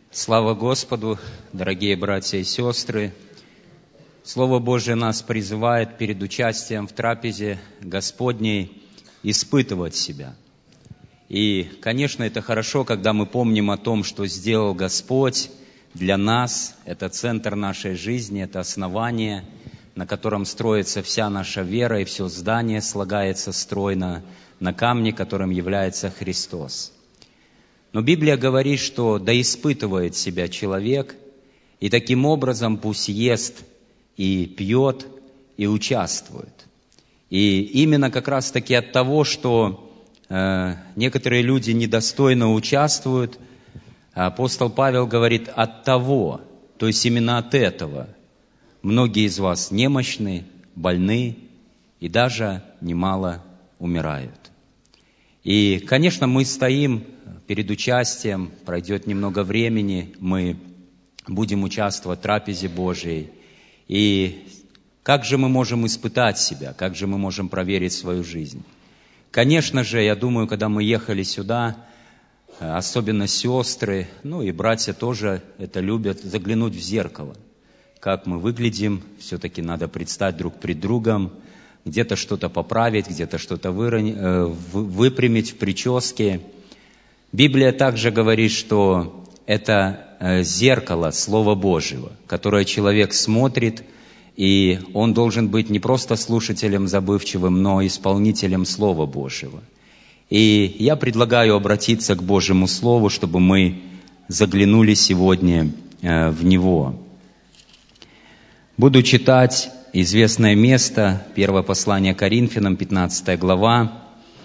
Слава Господу, дорогие братья и сестры! Слово Божие нас призывает перед участием в трапезе Господней испытывать себя. И, конечно, это хорошо, когда мы помним о том, что сделал Господь для нас. Это центр нашей жизни, это основание, на котором строится вся наша вера, и все здание слагается стройно на камне, которым является Христос. Но Библия говорит, что да испытывает себя человек, и таким образом пусть ест и пьет, и участвует. И именно как раз-таки от того, что некоторые люди недостойно участвуют, апостол Павел говорит, от того, то есть именно от этого, многие из вас немощны, больны и даже немало умирают. И, конечно, мы стоим перед участием, пройдет немного времени, мы будем участвовать в трапезе Божией. И как же мы можем испытать себя, как же мы можем проверить свою жизнь? Конечно же, я думаю, когда мы ехали сюда, особенно сестры, и братья тоже это любят, заглянуть в зеркало. Как мы выглядим, все-таки надо предстать друг пред другом, где-то что-то поправить, где-то что-то выпрямить в прическе. Библия также говорит, что это зеркало Слова Божьего, которое человек смотрит, и он должен быть не просто слушателем забывчивым, но исполнителем Слова Божьего. И я предлагаю обратиться к Божьему Слову, чтобы мы заглянули сегодня в него. Буду читать известное место, первое послание Коринфянам, 15 глава,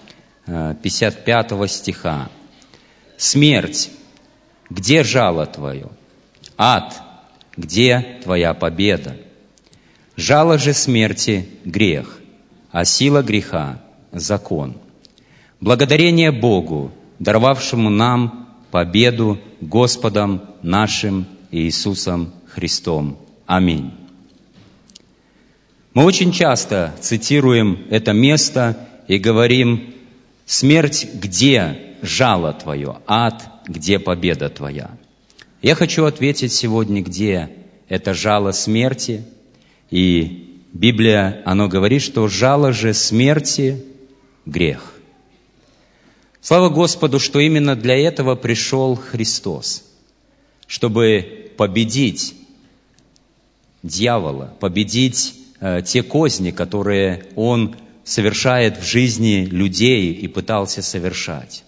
55 стиха. «Смерть, где жало твое? Ад, где твоя победа? Жало же смерти – грех, а сила греха – закон. Благодарение Богу, даровавшему нам победу Господом нашим Иисусом Христом. Аминь». Мы очень часто цитируем это место и говорим: «Смерть, где жало твое? Ад, где победа твоя?» Я хочу ответить сегодня, где это жало смерти. И Библия, она говорит, что жало же смерти – грех. Слава Господу, что именно для этого пришел Христос, чтобы победить дьявола, победить те козни, которые он совершает в жизни людей и пытался совершать.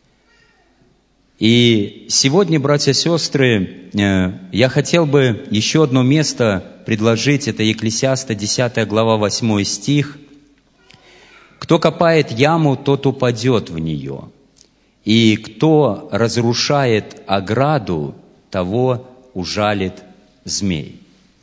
И сегодня, братья и сестры, я хотел бы еще одно место предложить. Это Екклесиаста, 10 глава, 8 стих. «Кто копает яму, тот упадет в нее, и кто разрушает ограду, того ужалит змей».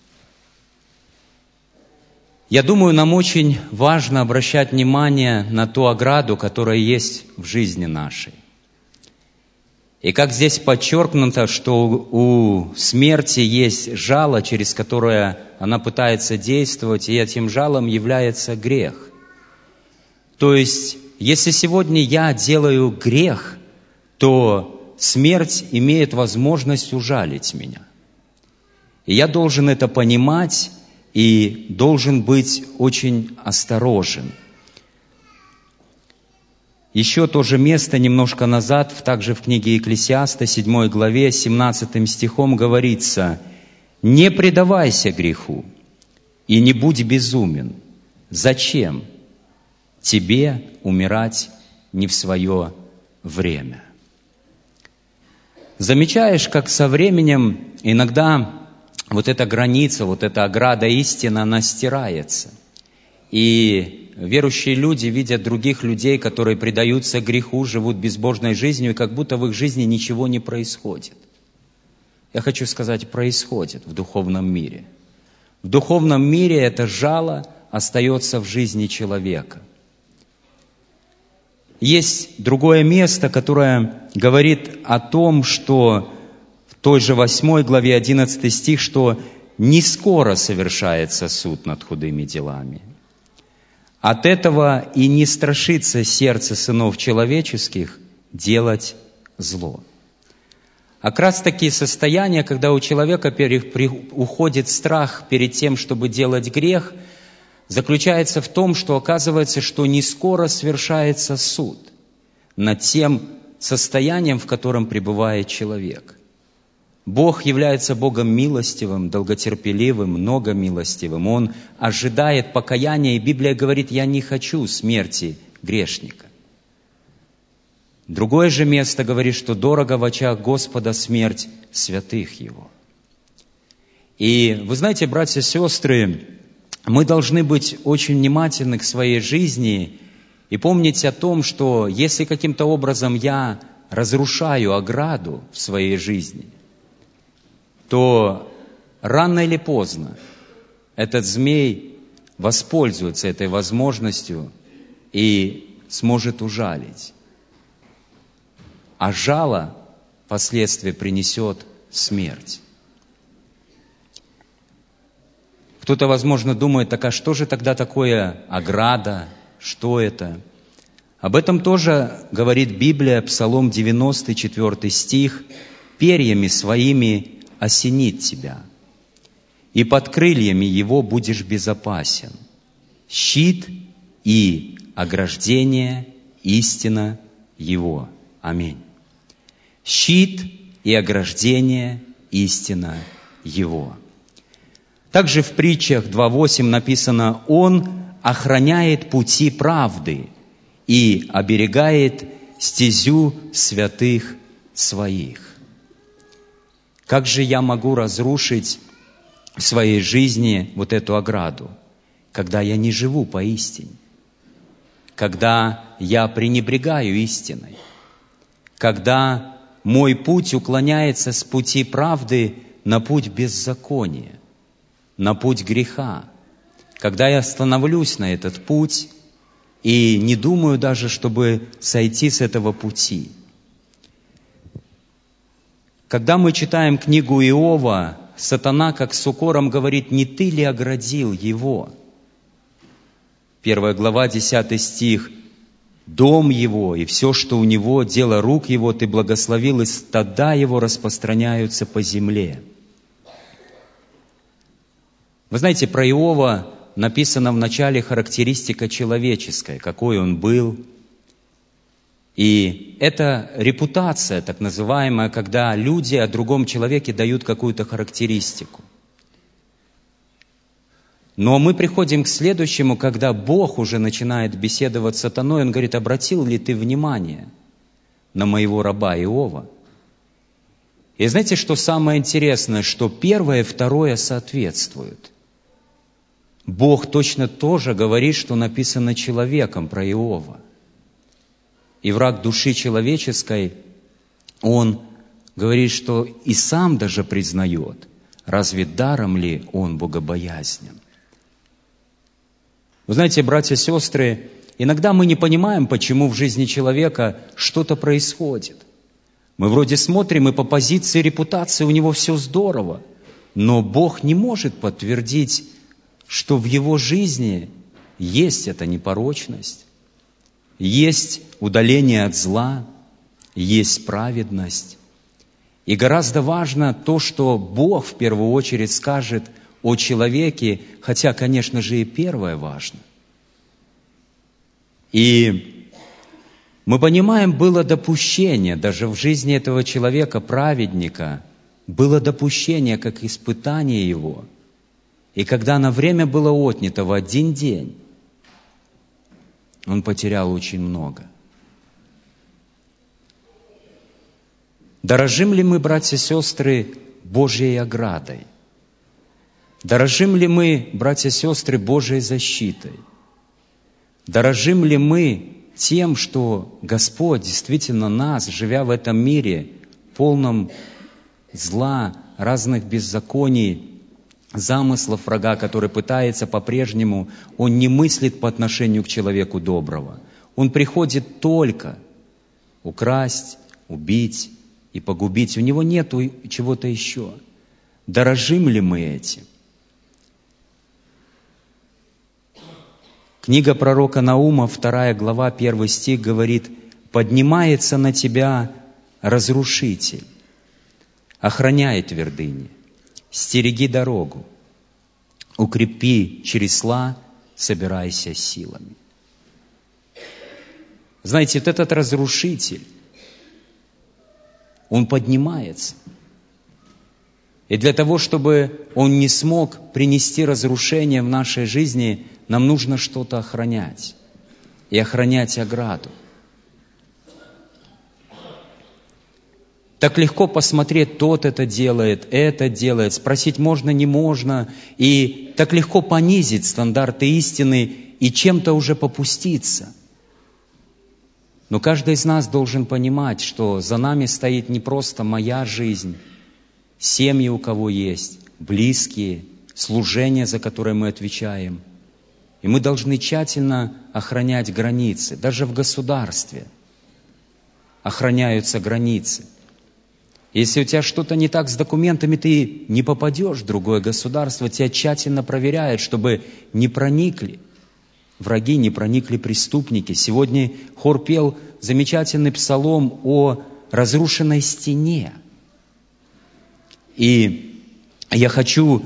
Я думаю, нам очень важно обращать внимание на ту ограду, которая есть в жизни нашей. И как здесь подчеркнуто, что у смерти есть жало, через которое она пытается действовать, и этим жалом является грех. То есть, если сегодня я делаю грех, то смерть имеет возможность ужалить меня. И я должен это понимать и должен быть очень осторожен. Еще то же место немножко назад, также в книге Екклесиаста, 7 главе, 17 стихом говорится: «Не предавайся греху и не будь безумен. Зачем тебе умирать не в свое время?» Замечаешь, как со временем иногда вот эта граница, вот эта ограда истины, она стирается. И верующие люди видят других людей, которые предаются греху, живут безбожной жизнью, и как будто в их жизни ничего не происходит. Я хочу сказать, происходит в духовном мире. В духовном мире это жало остается в жизни человека. Есть другое место, которое говорит о том, что в той же 8 главе 11 стих, что не скоро совершается суд над худыми делами. От этого и не страшится сердце сынов человеческих делать зло. А как раз таки состояние, когда у человека уходит страх перед тем, чтобы делать грех, заключается в том, что оказывается, что не скоро свершается суд над тем состоянием, в котором пребывает человек. Бог является Богом милостивым, долготерпеливым, многомилостивым. Он ожидает покаяния, и Библия говорит: «Я не хочу смерти грешника». Другое же место говорит, что дорого в очах Господа смерть святых Его. И вы знаете, братья и сестры, мы должны быть очень внимательны к своей жизни и помнить о том, что если каким-то образом я разрушаю ограду в своей жизни, то рано или поздно этот змей воспользуется этой возможностью и сможет ужалить. А жало впоследствии принесет смерть. Кто-то, возможно, думает: так а что же тогда такое ограда? Что это? Об этом тоже говорит Библия, Псалом 94 стих: «Перьями своими осенит тебя, и под крыльями его будешь безопасен. Щит и ограждение — истина его». Аминь. Щит и ограждение — истина его. Также в притчах 2:8 написано: «Он охраняет пути правды и оберегает стезю святых своих». Как же я могу разрушить в своей жизни вот эту ограду, когда я не живу по истине, когда я пренебрегаю истиной, когда мой путь уклоняется с пути правды на путь беззакония, на путь греха, когда я становлюсь на этот путь и не думаю даже, чтобы сойти с этого пути. Когда мы читаем книгу Иова, сатана как с укором говорит: «Не ты ли оградил его?» 1 глава, 10 стих: «Дом его и все, что у него, дело рук его, ты благословил, и стада его распространяются по земле». Вы знаете, про Иова написана в начале характеристика человеческая, какой он был. И это репутация, так называемая, когда люди о другом человеке дают какую-то характеристику. Но мы приходим к следующему, когда Бог уже начинает беседовать с сатаной. Он говорит: «Обратил ли ты внимание на моего раба Иова?» И знаете, что самое интересное? Что первое и второе соответствуют. Бог точно тоже говорит, что написано человеком про Иова. И враг души человеческой, он говорит, что и сам даже признает: разве даром ли он богобоязнен? Вы знаете, братья и сестры, иногда мы не понимаем, почему в жизни человека что-то происходит. Мы вроде смотрим, и по позиции репутации у него все здорово, но Бог не может подтвердить, что в его жизни есть эта непорочность, есть удаление от зла, есть праведность. И гораздо важно то, что Бог в первую очередь скажет о человеке, хотя, конечно же, и первое важно. И мы понимаем, было допущение, даже в жизни этого человека, праведника, было допущение, как испытание его. И когда на время было отнято в один день, он потерял очень много. Дорожим ли мы, братья и сестры, Божьей оградой? Дорожим ли мы, братья и сестры, Божьей защитой? Дорожим ли мы тем, что Господь действительно нас, живя в этом мире, полном зла, разных беззаконий, замыслов врага, который пытается по-прежнему, он не мыслит по отношению к человеку доброго. Он приходит только украсть, убить и погубить. У него нету чего-то еще. Дорожим ли мы этим? Книга пророка Наума, 2 глава, 1 стих говорит: «Поднимается на тебя разрушитель, охраняй твердыни, стереги дорогу, укрепи чресла, собирайся силами. Знаете, вот этот разрушитель, он поднимается. И для того, чтобы он не смог принести разрушение в нашей жизни, нам нужно что-то охранять. И охранять ограду. Так легко посмотреть, тот это делает, спросить можно, не можно. И так легко понизить стандарты истины и чем-то уже попуститься. Но каждый из нас должен понимать, что за нами стоит не просто моя жизнь, семьи у кого есть, близкие, служение, за которое мы отвечаем. И мы должны тщательно охранять границы. Даже в государстве охраняются границы. Если у тебя что-то не так с документами, ты не попадешь в другое государство, тебя тщательно проверяют, чтобы не проникли враги, не проникли преступники. Сегодня хор пел замечательный псалом о разрушенной стене. И я хочу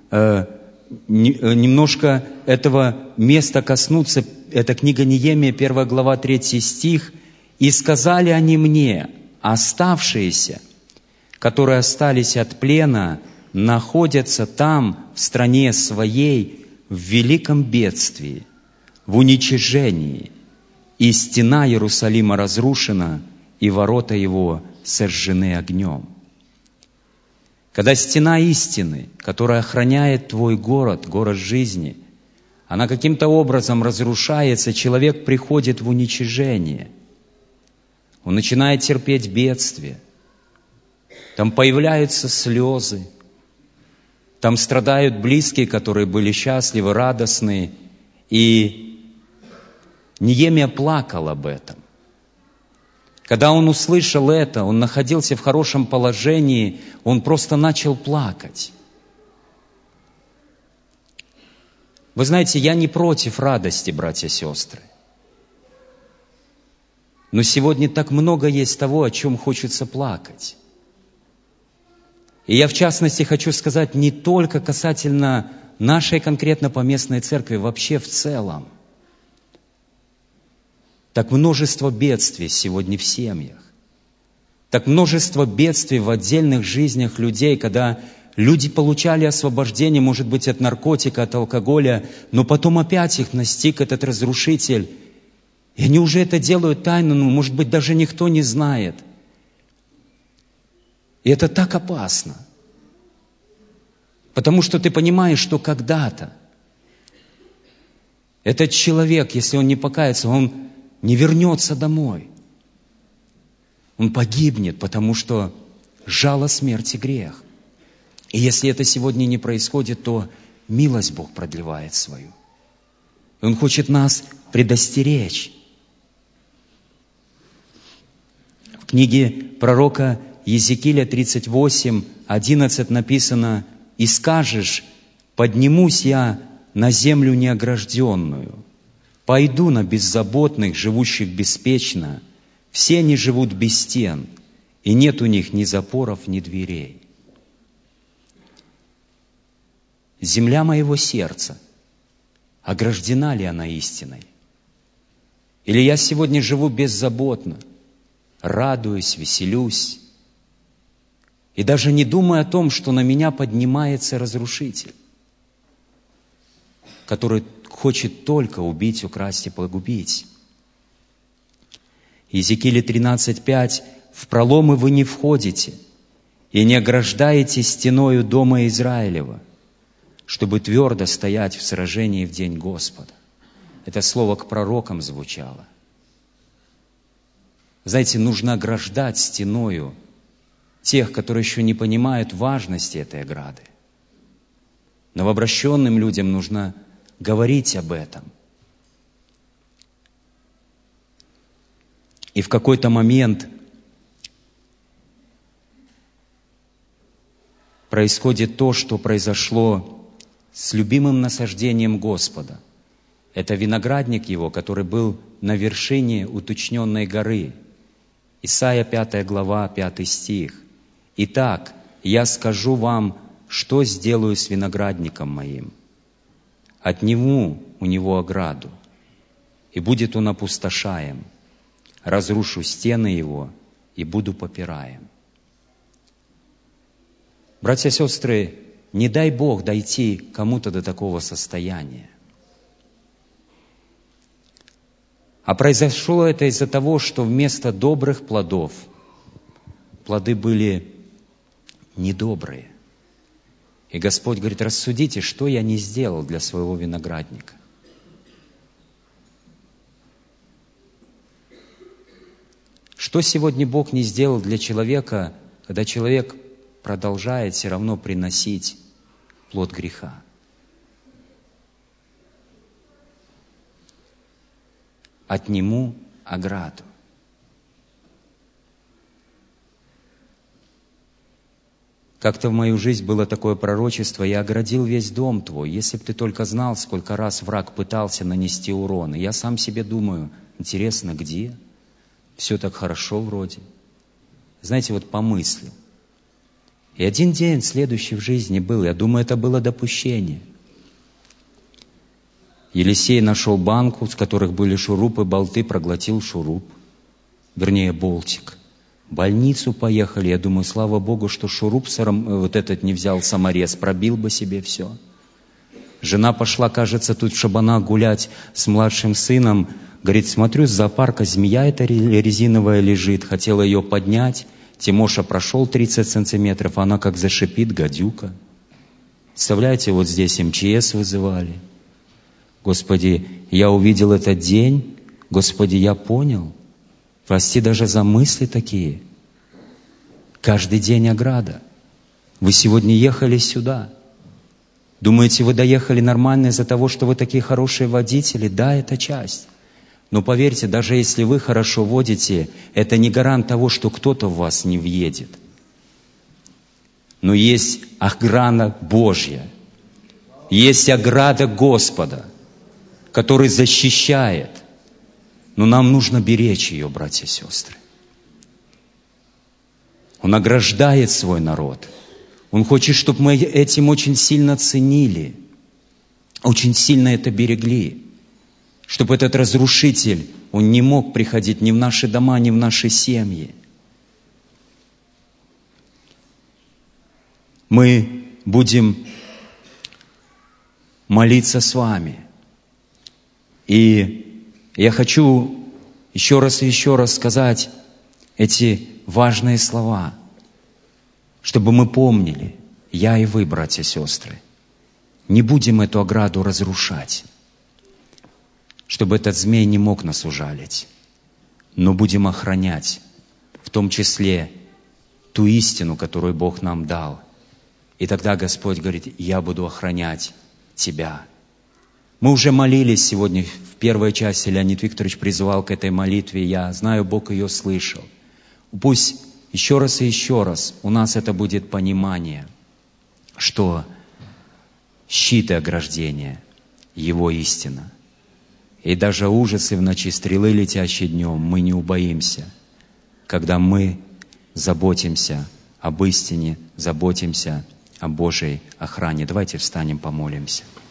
немножко этого места коснуться. Это книга Неемия, 1 глава, 3 стих. «И сказали они мне, оставшиеся, которые остались от плена, находятся там, в стране своей, в великом бедствии, в уничижении, и стена Иерусалима разрушена, и ворота его сожжены огнем». Когда стена истины, которая охраняет твой город, город жизни, она каким-то образом разрушается, человек приходит в уничижение. Он начинает терпеть бедствие. Там появляются слезы. Там страдают близкие, которые были счастливы, радостны. И Неемия плакал об этом. Когда он услышал это, он находился в хорошем положении, он просто начал плакать. Вы знаете, я не против радости, братья и сестры. Но сегодня так много есть того, о чем хочется плакать. И я, в частности, хочу сказать не только касательно нашей конкретно поместной церкви, вообще в целом. Так множество бедствий сегодня в семьях. Так множество бедствий в отдельных жизнях людей, когда люди получали освобождение, может быть, от наркотика, от алкоголя, но потом опять их настиг этот разрушитель. И они уже это делают тайно, но, может быть, даже никто не знает. И это так опасно. Потому что ты понимаешь, что когда-то этот человек, если он не покается, он не вернется домой. Он погибнет, потому что жало смерти грех. И если это сегодня не происходит, то милость Бог продлевает свою. И Он хочет нас предостеречь. В книге пророка Иезекииля 38:11 написано: «И скажешь, поднимусь я на землю неогражденную, пойду на беззаботных, живущих беспечно, все они живут без стен, и нет у них ни запоров, ни дверей». Земля моего сердца, ограждена ли она истиной? Или я сегодня живу беззаботно, радуюсь, веселюсь, и даже не думаю о том, что на меня поднимается разрушитель, который хочет только убить, украсть и погубить. Иезекииля 13:5: «В проломы вы не входите и не ограждаете стеною дома Израилева, чтобы твердо стоять в сражении в день Господа». Это слово к пророкам звучало. Знаете, нужно ограждать стеною тех, которые еще не понимают важности этой ограды. Новообращенным людям нужно говорить об этом. И в какой-то момент происходит то, что произошло с любимым насаждением Господа. Это виноградник его, который был на вершине уточненной горы. Исайя 5 глава, 5 стих. «Итак, я скажу вам, что сделаю с виноградником моим. Отниму у него ограду, и будет он опустошаем. Разрушу стены его, и буду попираем». Братья и сестры, не дай Бог дойти кому-то до такого состояния. А произошло это из-за того, что вместо добрых плодов плоды были недобрые. И Господь говорит: рассудите, что я не сделал для своего виноградника. Что сегодня Бог не сделал для человека, когда человек продолжает все равно приносить плод греха? Отниму ограду. Как-то в мою жизнь было такое пророчество: я оградил весь дом твой. Если бы ты только знал, сколько раз враг пытался нанести урон. И я сам себе думаю: интересно, где? Все так хорошо вроде. Знаете, вот помыслил. И один день следующий в жизни был, я думаю, это было допущение. Елисей нашел банку, с которых были шурупы, болты, проглотил шуруп, вернее болтик. В больницу поехали, я думаю, слава Богу, что шуруп вот этот не взял саморез, пробил бы себе все. Жена пошла, кажется, тут в Шабанах гулять с младшим сыном. Говорит: смотрю, с зоопарка змея эта резиновая лежит, хотела ее поднять. Тимоша прошел 30 сантиметров, она как зашипит, гадюка. Представляете, вот здесь МЧС вызывали. Господи, я увидел этот день, Господи, я понял. Прости даже за мысли такие. Каждый день ограда. Вы сегодня ехали сюда. Думаете, вы доехали нормально из-за того, что вы такие хорошие водители? Да, это часть. Но поверьте, даже если вы хорошо водите, это не гарант того, что кто-то в вас не въедет. Но есть охрана Божья. Есть ограда Господа, который защищает. Но нам нужно беречь ее, братья и сестры. Он ограждает свой народ. Он хочет, чтобы мы этим очень сильно ценили, очень сильно это берегли. Чтобы этот разрушитель, он не мог приходить ни в наши дома, ни в наши семьи. Мы будем молиться с вами. И я хочу еще раз и еще раз сказать эти важные слова, чтобы мы помнили, я и вы, братья и сестры, не будем эту ограду разрушать, чтобы этот змей не мог нас ужалить, но будем охранять, в том числе ту истину, которую Бог нам дал. И тогда Господь говорит: я буду охранять тебя. Мы уже молились сегодня, в первой части Леонид Викторович призывал к этой молитве. Я знаю, Бог ее слышал. Пусть еще раз и еще раз у нас это будет понимание, что щит и ограждение — Его истина. И даже ужасы в ночи, стрелы, летящие днем, мы не убоимся, когда мы заботимся об истине, заботимся о Божьей охране. Давайте встанем, помолимся.